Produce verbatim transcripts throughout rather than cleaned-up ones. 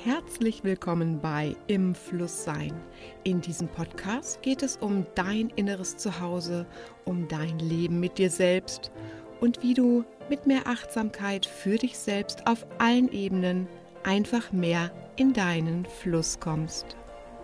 Herzlich willkommen bei Im Fluss sein. In diesem Podcast geht es um dein inneres Zuhause, um dein Leben mit dir selbst und wie du mit mehr Achtsamkeit für dich selbst auf allen Ebenen einfach mehr in deinen Fluss kommst.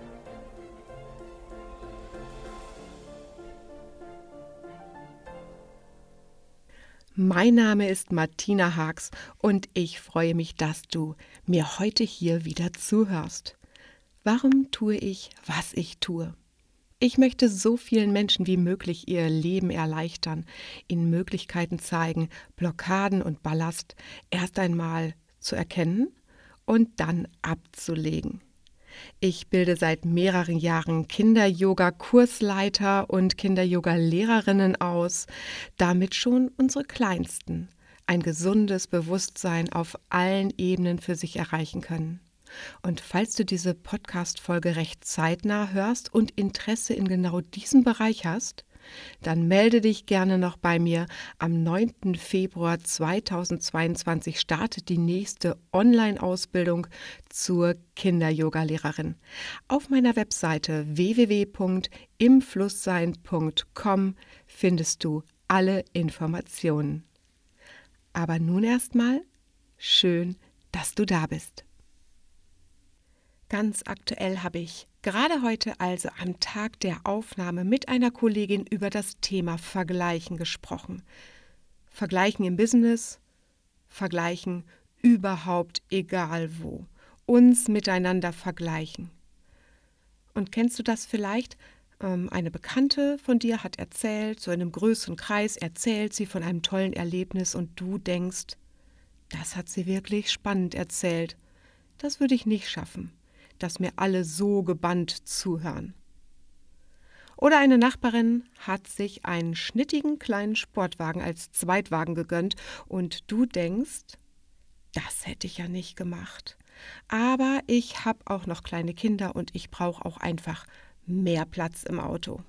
Mein Name ist Martina Haags und ich freue mich, dass du mir heute hier wieder zuhörst. Warum tue ich, was ich tue? Ich möchte so vielen Menschen wie möglich ihr Leben erleichtern, ihnen Möglichkeiten zeigen, Blockaden und Ballast erst einmal zu erkennen und dann abzulegen. Ich bilde seit mehreren Jahren Kinder-Yoga-Kursleiter und Kinder-Yoga-Lehrerinnen aus, damit schon unsere Kleinsten ein gesundes Bewusstsein auf allen Ebenen für sich erreichen können. Und falls du diese Podcast-Folge recht zeitnah hörst und Interesse in genau diesem Bereich hast, dann melde dich gerne noch bei mir. Am neunten Februar zweitausendzweiundzwanzig startet die nächste Online-Ausbildung zur Kinder-Yoga-Lehrerin. Auf meiner Webseite w w w punkt im flusssein punkt com findest du alle Informationen. Aber nun erstmal, schön, dass du da bist. Ganz aktuell habe ich gerade heute, also am Tag der Aufnahme, mit einer Kollegin über das Thema Vergleichen gesprochen. Vergleichen im Business, Vergleichen überhaupt egal wo. Uns miteinander vergleichen. Und kennst du das vielleicht? Ähm, eine Bekannte von dir hat erzählt, so in einem größeren Kreis erzählt sie von einem tollen Erlebnis und du denkst, das hat sie wirklich spannend erzählt. Das würde ich nicht schaffen, dass mir alle so gebannt zuhören. Oder eine Nachbarin hat sich einen schnittigen kleinen Sportwagen als Zweitwagen gegönnt und du denkst, das hätte ich ja nicht gemacht. Aber ich habe auch noch kleine Kinder und ich brauche auch einfach mehr Platz im Auto.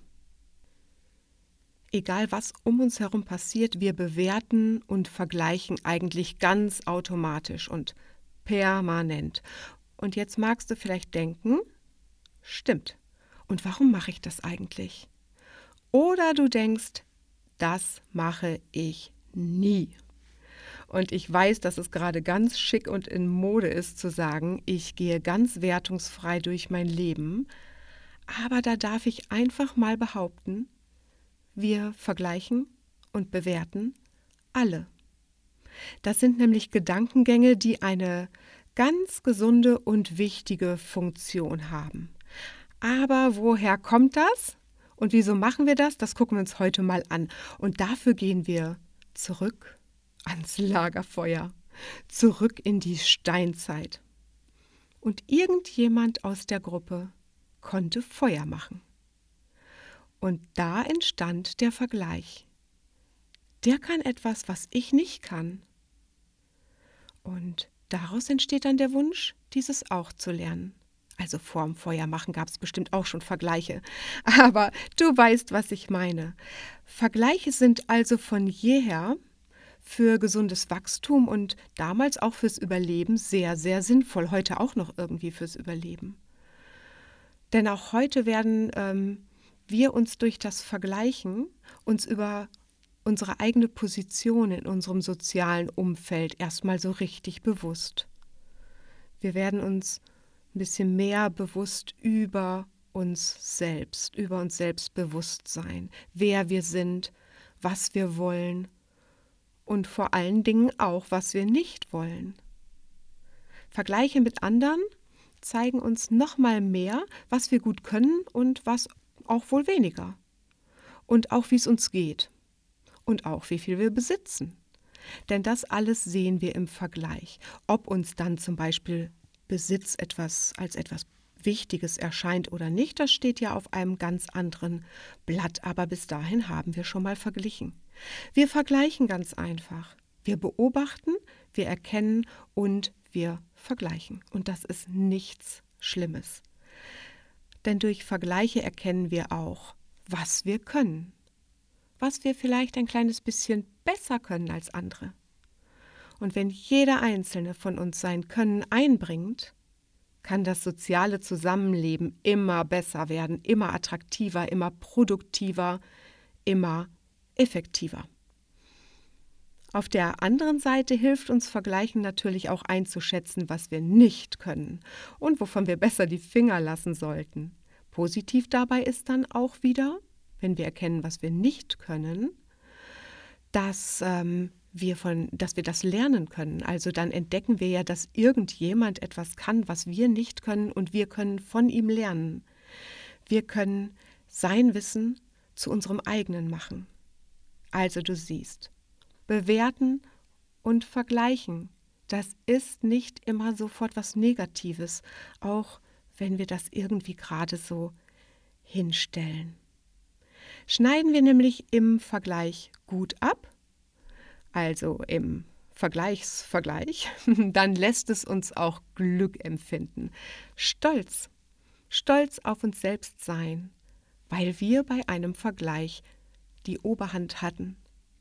Egal was um uns herum passiert, wir bewerten und vergleichen eigentlich ganz automatisch und permanent. Und jetzt magst du vielleicht denken, stimmt. Und warum mache ich das eigentlich? Oder du denkst, das mache ich nie. Und ich weiß, dass es gerade ganz schick und in Mode ist zu sagen, ich gehe ganz wertungsfrei durch mein Leben. Aber da darf ich einfach mal behaupten, wir vergleichen und bewerten alle. Das sind nämlich Gedankengänge, die eine ganz gesunde und wichtige Funktion haben. Aber woher kommt das? Und wieso machen wir das? Das gucken wir uns heute mal an. Und dafür gehen wir zurück ans Lagerfeuer, zurück in die Steinzeit. Und irgendjemand aus der Gruppe konnte Feuer machen. Und da entstand der Vergleich. Der kann etwas, was ich nicht kann. Und daraus entsteht dann der Wunsch, dieses auch zu lernen. Also vorm Feuer machen gab es bestimmt auch schon Vergleiche. Aber du weißt, was ich meine. Vergleiche sind also von jeher für gesundes Wachstum und damals auch fürs Überleben sehr, sehr sinnvoll. Heute auch noch irgendwie fürs Überleben. Denn auch heute werden ähm, wir uns durch das Vergleichen uns über unsere eigene Position in unserem sozialen Umfeld erstmal so richtig bewusst. Wir werden uns ein bisschen mehr bewusst über uns selbst, über uns selbst bewusst sein, wer wir sind, was wir wollen und vor allen Dingen auch, was wir nicht wollen. Vergleiche mit anderen zeigen uns noch mal mehr, was wir gut können und was auch wohl weniger. Und auch, wie es uns geht. Und auch, wie viel wir besitzen. Denn das alles sehen wir im Vergleich. Ob uns dann zum Beispiel Besitz etwas als etwas Wichtiges erscheint oder nicht, das steht ja auf einem ganz anderen Blatt. Aber bis dahin haben wir schon mal verglichen. Wir vergleichen ganz einfach. Wir beobachten, wir erkennen und wir vergleichen. Und das ist nichts Schlimmes. Denn durch Vergleiche erkennen wir auch, was wir können. Was wir vielleicht ein kleines bisschen besser können als andere. Und wenn jeder Einzelne von uns sein Können einbringt, kann das soziale Zusammenleben immer besser werden, immer attraktiver, immer produktiver, immer effektiver. Auf der anderen Seite hilft uns Vergleichen natürlich auch einzuschätzen, was wir nicht können und wovon wir besser die Finger lassen sollten. Positiv dabei ist dann auch wieder, wenn wir erkennen, was wir nicht können, dass, ähm, wir von, dass wir das lernen können. Also dann entdecken wir ja, dass irgendjemand etwas kann, was wir nicht können, und wir können von ihm lernen. Wir können sein Wissen zu unserem eigenen machen. Also du siehst, bewerten und vergleichen, das ist nicht immer sofort was Negatives, auch wenn wir das irgendwie gerade so hinstellen. Schneiden wir nämlich im Vergleich gut ab, also im Vergleichsvergleich, dann lässt es uns auch Glück empfinden, Stolz, Stolz auf uns selbst sein, weil wir bei einem Vergleich die Oberhand hatten.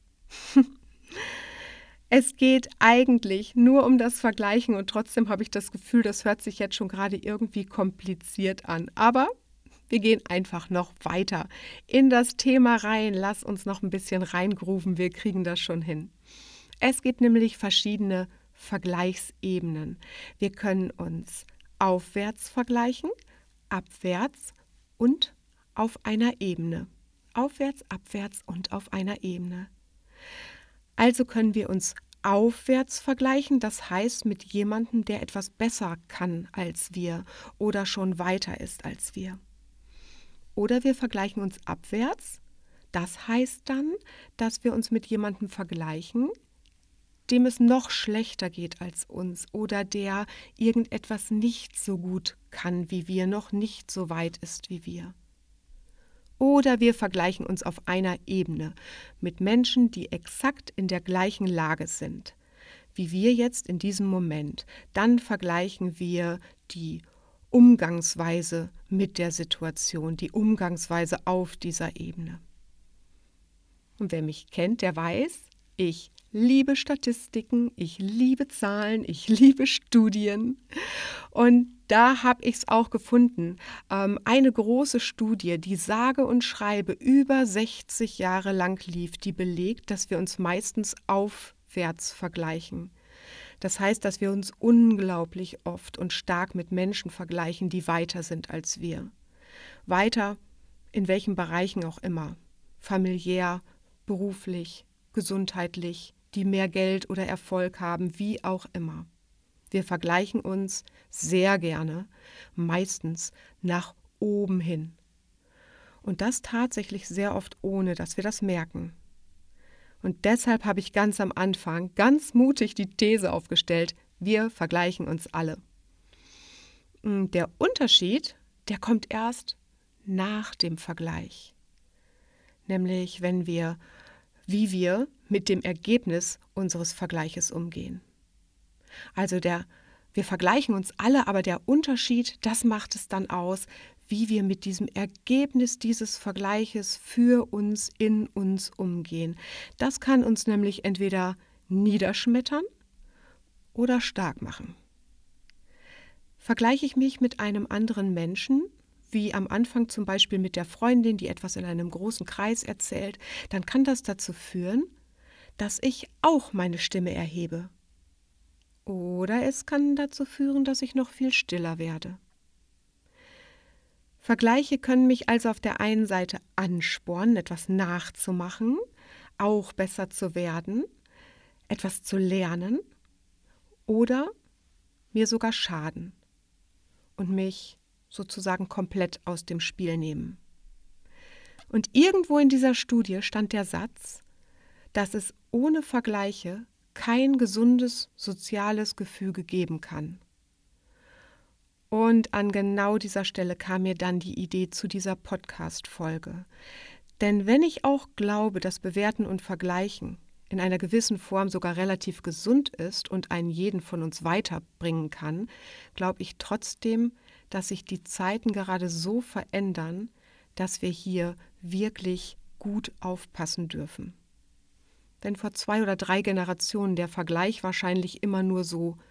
Es geht eigentlich nur um das Vergleichen und trotzdem habe ich das Gefühl, das hört sich jetzt schon gerade irgendwie kompliziert an. Aber wir gehen einfach noch weiter in das Thema rein. Lass uns noch ein bisschen reingrooven, wir kriegen das schon hin. Es gibt nämlich verschiedene Vergleichsebenen. Wir können uns aufwärts vergleichen, abwärts und auf einer Ebene. Aufwärts, abwärts und auf einer Ebene. Also können wir uns aufwärts vergleichen, das heißt mit jemandem, der etwas besser kann als wir oder schon weiter ist als wir. Oder wir vergleichen uns abwärts, das heißt dann, dass wir uns mit jemandem vergleichen, dem es noch schlechter geht als uns oder der irgendetwas nicht so gut kann wie wir, noch nicht so weit ist wie wir. Oder wir vergleichen uns auf einer Ebene mit Menschen, die exakt in der gleichen Lage sind, wie wir jetzt in diesem Moment. Dann vergleichen wir die Umgangsweise mit der Situation, die Umgangsweise auf dieser Ebene. Und wer mich kennt, der weiß, ich liebe Statistiken, ich liebe Zahlen, ich liebe Studien. Und da habe ich es auch gefunden. Ähm, eine große Studie, die sage und schreibe über sechzig Jahre lang lief, die belegt, dass wir uns meistens aufwärts vergleichen. Das heißt, dass wir uns unglaublich oft und stark mit Menschen vergleichen, die weiter sind als wir. Weiter in welchen Bereichen auch immer. Familiär, beruflich, gesundheitlich, die mehr Geld oder Erfolg haben, wie auch immer. Wir vergleichen uns sehr gerne, meistens nach oben hin. Und das tatsächlich sehr oft, ohne dass wir das merken. Und deshalb habe ich ganz am Anfang ganz mutig die These aufgestellt, wir vergleichen uns alle. Der Unterschied, der kommt erst nach dem Vergleich. Nämlich, wenn wir, wie wir mit dem Ergebnis unseres Vergleiches umgehen. Also der, wir vergleichen uns alle, aber der Unterschied, das macht es dann aus, wie wir mit diesem Ergebnis dieses Vergleiches für uns, in uns umgehen. Das kann uns nämlich entweder niederschmettern oder stark machen. Vergleiche ich mich mit einem anderen Menschen, wie am Anfang zum Beispiel mit der Freundin, die etwas in einem großen Kreis erzählt, dann kann das dazu führen, dass ich auch meine Stimme erhebe. Oder es kann dazu führen, dass ich noch viel stiller werde. Vergleiche können mich also auf der einen Seite anspornen, etwas nachzumachen, auch besser zu werden, etwas zu lernen oder mir sogar schaden und mich sozusagen komplett aus dem Spiel nehmen. Und irgendwo in dieser Studie stand der Satz, dass es ohne Vergleiche kein gesundes soziales Gefüge geben kann. Und an genau dieser Stelle kam mir dann die Idee zu dieser Podcast-Folge. Denn wenn ich auch glaube, dass Bewerten und Vergleichen in einer gewissen Form sogar relativ gesund ist und einen jeden von uns weiterbringen kann, glaube ich trotzdem, dass sich die Zeiten gerade so verändern, dass wir hier wirklich gut aufpassen dürfen. Wenn vor zwei oder drei Generationen der Vergleich wahrscheinlich immer nur so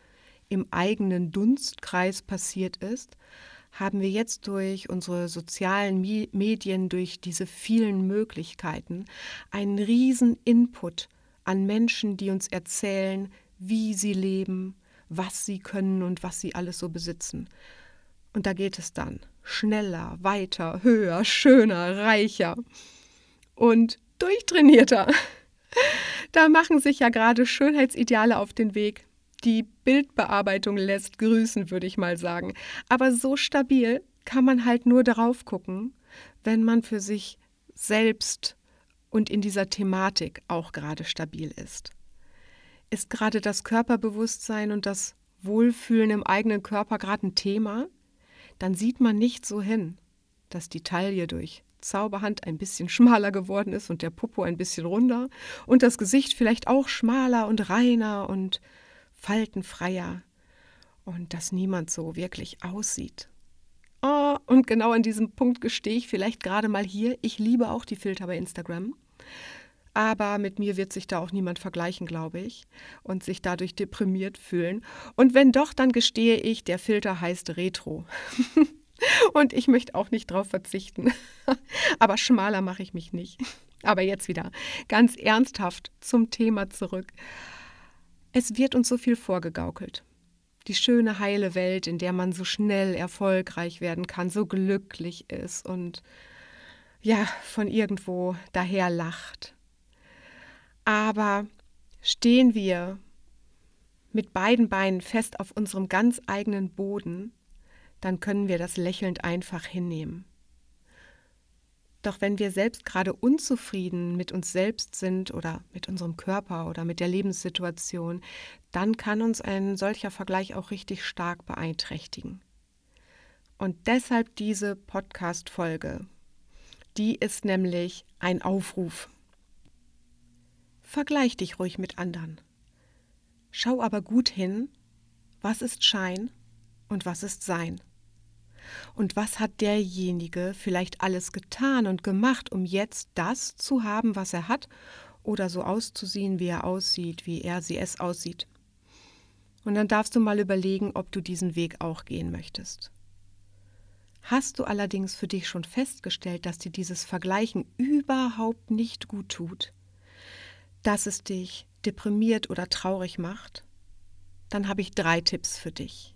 im eigenen Dunstkreis passiert ist, haben wir jetzt durch unsere sozialen Medien, durch diese vielen Möglichkeiten, einen riesen Input an Menschen, die uns erzählen, wie sie leben, was sie können und was sie alles so besitzen. Und da geht es dann schneller, weiter, höher, schöner, reicher und durchtrainierter. Da machen sich ja gerade Schönheitsideale auf den Weg. Die Bildbearbeitung lässt grüßen, würde ich mal sagen. Aber so stabil kann man halt nur darauf gucken, wenn man für sich selbst und in dieser Thematik auch gerade stabil ist. Ist gerade das Körperbewusstsein und das Wohlfühlen im eigenen Körper gerade ein Thema? Dann sieht man nicht so hin, dass die Taille durch Zauberhand ein bisschen schmaler geworden ist und der Popo ein bisschen runder und das Gesicht vielleicht auch schmaler und reiner und faltenfreier und dass niemand so wirklich aussieht. Oh, und genau an diesem Punkt gestehe ich vielleicht gerade mal hier, ich liebe auch die Filter bei Instagram, aber mit mir wird sich da auch niemand vergleichen, glaube ich, und sich dadurch deprimiert fühlen. Und wenn doch, dann gestehe ich, der Filter heißt Retro. Und ich möchte auch nicht drauf verzichten. Aber schmaler mache ich mich nicht. Aber jetzt wieder ganz ernsthaft zum Thema zurück. Es wird uns so viel vorgegaukelt. Die schöne, heile Welt, in der man so schnell erfolgreich werden kann, so glücklich ist und ja, von irgendwo daher lacht. Aber stehen wir mit beiden Beinen fest auf unserem ganz eigenen Boden, dann können wir das lächelnd einfach hinnehmen. Doch wenn wir selbst gerade unzufrieden mit uns selbst sind oder mit unserem Körper oder mit der Lebenssituation, dann kann uns ein solcher Vergleich auch richtig stark beeinträchtigen. Und deshalb diese Podcast-Folge. Die ist nämlich ein Aufruf. Vergleich dich ruhig mit anderen. Schau aber gut hin, was ist Schein und was ist Sein. Und was hat derjenige vielleicht alles getan und gemacht, um jetzt das zu haben, was er hat, oder so auszusehen, wie er aussieht, wie er sie es aussieht. Und dann darfst du mal überlegen, ob du diesen Weg auch gehen möchtest. Hast du allerdings für dich schon festgestellt, dass dir dieses Vergleichen überhaupt nicht gut tut, dass es dich deprimiert oder traurig macht? Dann habe ich drei Tipps für dich.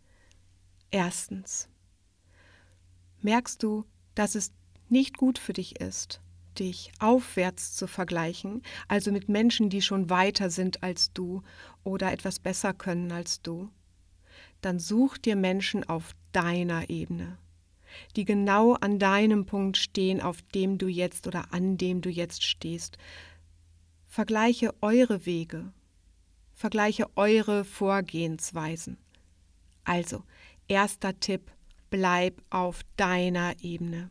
Erstens. Merkst du, dass es nicht gut für dich ist, dich aufwärts zu vergleichen, also mit Menschen, die schon weiter sind als du oder etwas besser können als du? Dann such dir Menschen auf deiner Ebene, die genau an deinem Punkt stehen, auf dem du jetzt oder an dem du jetzt stehst. Vergleiche eure Wege, vergleiche eure Vorgehensweisen. Also, erster Tipp, bleib auf deiner Ebene.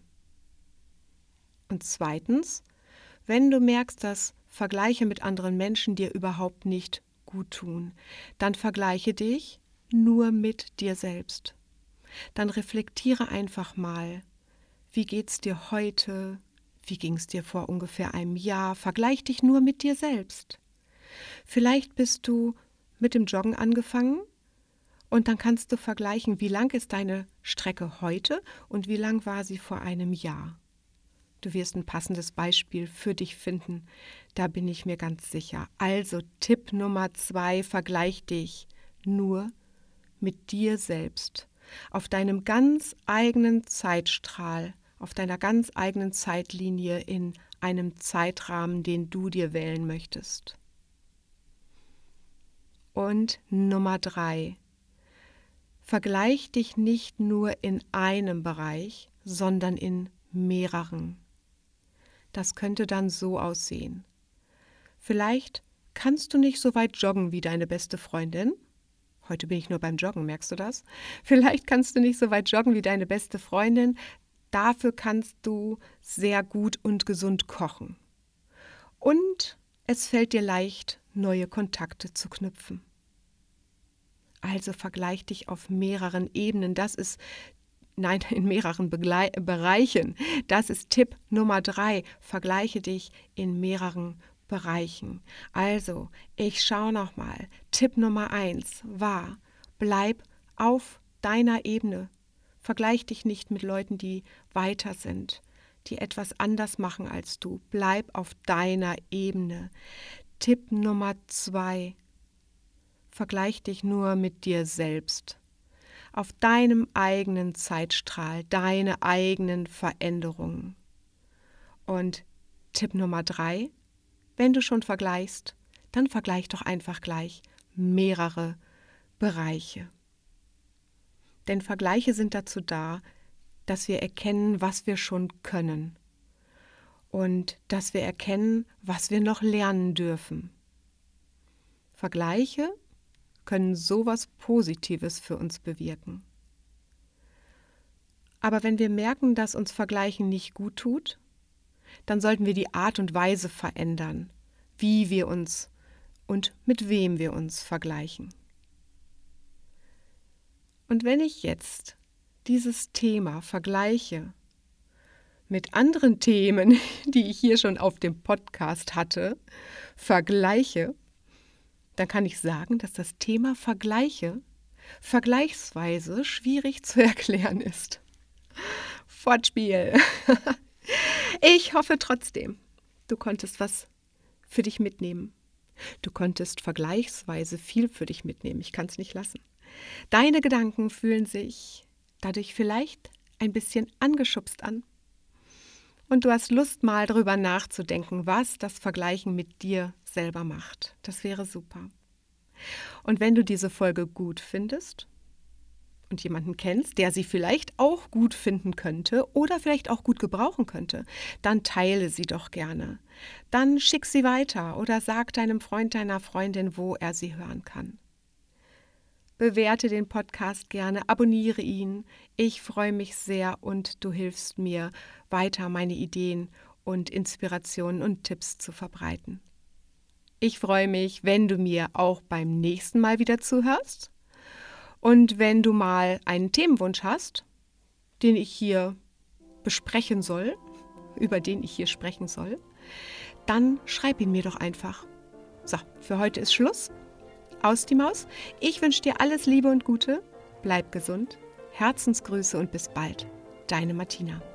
Und zweitens, wenn du merkst, dass Vergleiche mit anderen Menschen dir überhaupt nicht gut tun, dann vergleiche dich nur mit dir selbst. Dann reflektiere einfach mal, wie geht's dir heute, wie ging es dir vor ungefähr einem Jahr, vergleich dich nur mit dir selbst. Vielleicht bist du mit dem Joggen angefangen, und dann kannst du vergleichen, wie lang ist deine Strecke heute und wie lang war sie vor einem Jahr. Du wirst ein passendes Beispiel für dich finden, da bin ich mir ganz sicher. Also Tipp Nummer zwei, vergleich dich nur mit dir selbst, auf deinem ganz eigenen Zeitstrahl, auf deiner ganz eigenen Zeitlinie in einem Zeitrahmen, den du dir wählen möchtest. Und Nummer drei. Vergleich dich nicht nur in einem Bereich, sondern in mehreren. Das könnte dann so aussehen. Vielleicht kannst du nicht so weit joggen wie deine beste Freundin. Heute bin ich nur beim Joggen, merkst du das? Vielleicht kannst du nicht so weit joggen wie deine beste Freundin. Dafür kannst du sehr gut und gesund kochen. Und es fällt dir leicht, neue Kontakte zu knüpfen. Also vergleich dich auf mehreren Ebenen. Das ist, nein, in mehreren Begle- Bereichen. Das ist Tipp Nummer drei. Vergleiche dich in mehreren Bereichen. Also, ich schaue nochmal. Tipp Nummer eins war, Bleib auf deiner Ebene. Vergleich dich nicht mit Leuten, die weiter sind, die etwas anders machen als du. Bleib auf deiner Ebene. Tipp Nummer zwei. Vergleich dich nur mit dir selbst. Auf deinem eigenen Zeitstrahl, deine eigenen Veränderungen. Und Tipp Nummer drei. Wenn du schon vergleichst, dann vergleich doch einfach gleich mehrere Bereiche. Denn Vergleiche sind dazu da, dass wir erkennen, was wir schon können und dass wir erkennen, was wir noch lernen dürfen. Vergleiche können sowas Positives für uns bewirken. Aber wenn wir merken, dass uns Vergleichen nicht gut tut, dann sollten wir die Art und Weise verändern, wie wir uns und mit wem wir uns vergleichen. Und wenn ich jetzt dieses Thema vergleiche mit anderen Themen, die ich hier schon auf dem Podcast hatte, vergleiche, dann kann ich sagen, dass das Thema Vergleiche vergleichsweise schwierig zu erklären ist. Wortspiel. Ich hoffe trotzdem, du konntest was für dich mitnehmen. Du konntest vergleichsweise viel für dich mitnehmen. Ich kann es nicht lassen. Deine Gedanken fühlen sich dadurch vielleicht ein bisschen angeschubst an. Und du hast Lust, mal darüber nachzudenken, was das Vergleichen mit dir selber macht. Das wäre super. Und wenn du diese Folge gut findest und jemanden kennst, der sie vielleicht auch gut finden könnte oder vielleicht auch gut gebrauchen könnte, dann teile sie doch gerne. Dann schick sie weiter oder sag deinem Freund, deiner Freundin, wo er sie hören kann. Bewerte den Podcast gerne, abonniere ihn. Ich freue mich sehr und du hilfst mir, weiter meine Ideen und Inspirationen und Tipps zu verbreiten. Ich freue mich, wenn du mir auch beim nächsten Mal wieder zuhörst und wenn du mal einen Themenwunsch hast, den ich hier besprechen soll, über den ich hier sprechen soll, dann schreib ihn mir doch einfach. So, für heute ist Schluss. Aus die Maus. Ich wünsche dir alles Liebe und Gute. Bleib gesund. Herzensgrüße und bis bald. Deine Martina.